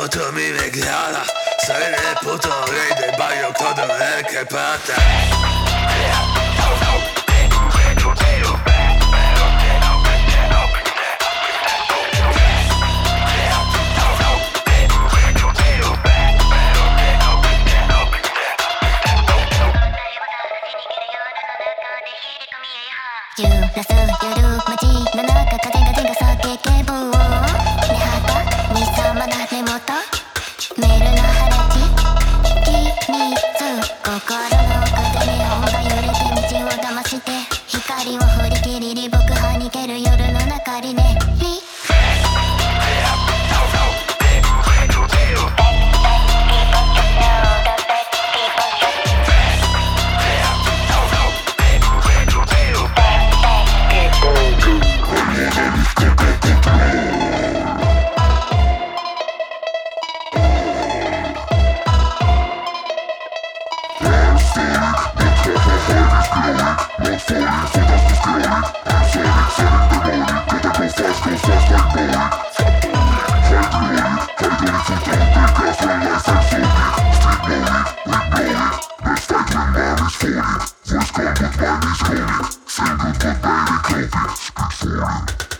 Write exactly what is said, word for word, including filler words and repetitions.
tu mi megliora, sei nel puto ride, baio todo el che parte. 揺らす夜街の中風がジンが叫ぶを根旗にさまな根元メールの腹地君ず心の奥でネオンが揺れて道を騙して光を振り切りり僕は逃げる夜の中にねに Voice gone, but mine is calling. Sing good, but baby, copy. Speak for it.